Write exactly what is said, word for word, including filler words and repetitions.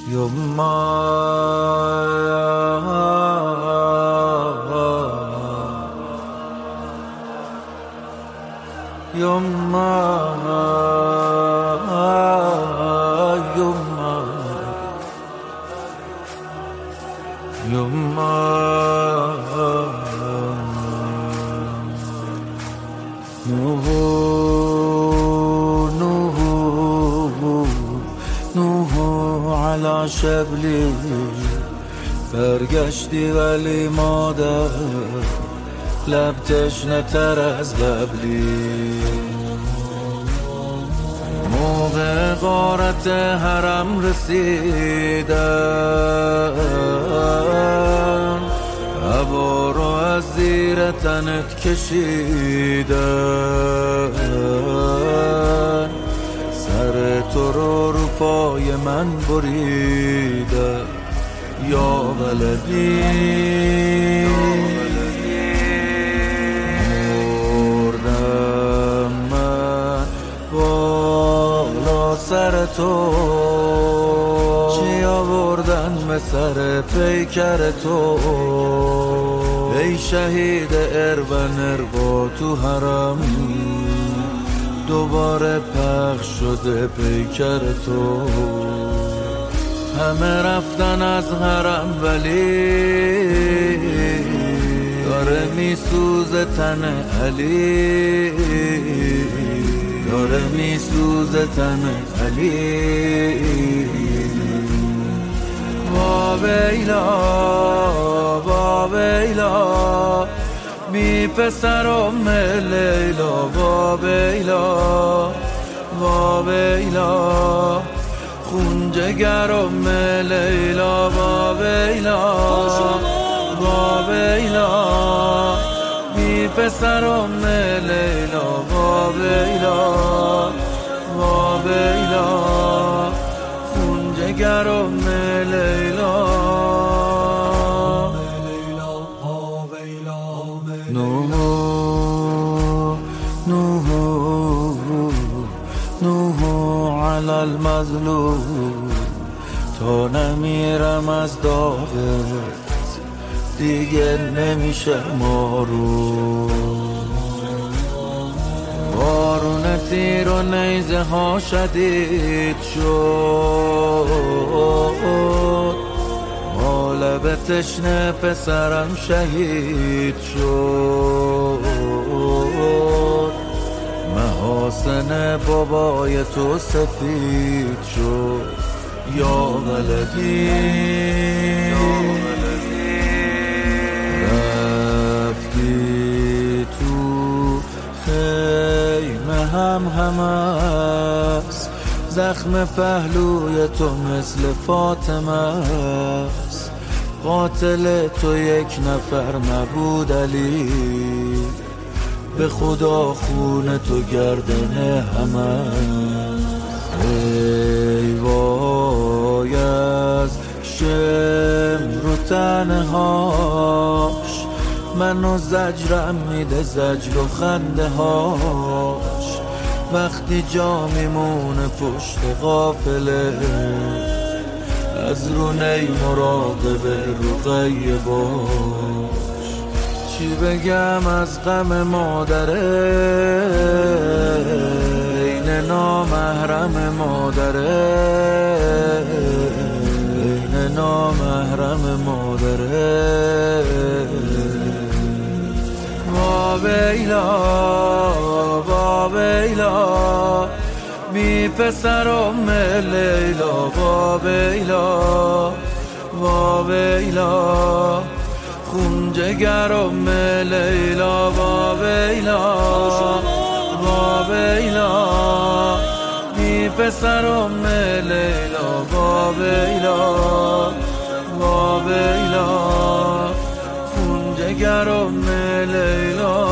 You're mine, you're mine, you're mine, you're mine. Nuhu, Nuhu, Nuhu ala شبلی برگشتی ولی مادر لب تشنه تر از قبلی. موقع غارت حرم رسیدن عبا رو از زیر تنت کشیدن سر تو رو رو پای من بریدن یا ولدی مردم من بالا سر تو چی آوردن به سر پیکر تو ای شهید اربن اربا تو حرم دوباره پخش شده پیکر تو همه رفتن از حرم ولی داره میسوزه تن علی داره میسوزه تن علی با بیلا با بیلا بی پسرم لیلا با بیلا با بیلا خون جگرم لیلا با بیلا با بیلا بی پسرم لیلا با بیلا با بیلا خون جگرم لیلا نوحو نوحو نوحو علی المظلوم تا نمیرم از داغت دیگه نمیشه مارو بارون تیر و نیزه ها شدید شد لب تشنه پسرم شهید شد محاسن بابای تو سفید شد یا ولدی رفتی تو خیمه هم هم است زخم پهلوی تو مثل فاطمه است قاتل تو یک نفر نبود علی به خدا خون تو گردن همه ای وای از شمر و تنهاش منو زجرم میده زجر و خنده هاش وقتی جا میمونه پشت قافله از رو نی مراقبه رقیه باش چی بگم از غم مادره این نامحرم مادره این نامحرم مادره با بیلا با بیلا بی پسرم لیلا با بیلا با بیلا خون جگرم لیلا با بیلا با بیلا بی پسرم لیلا با بیلا با بیلا خون جگرم لیلا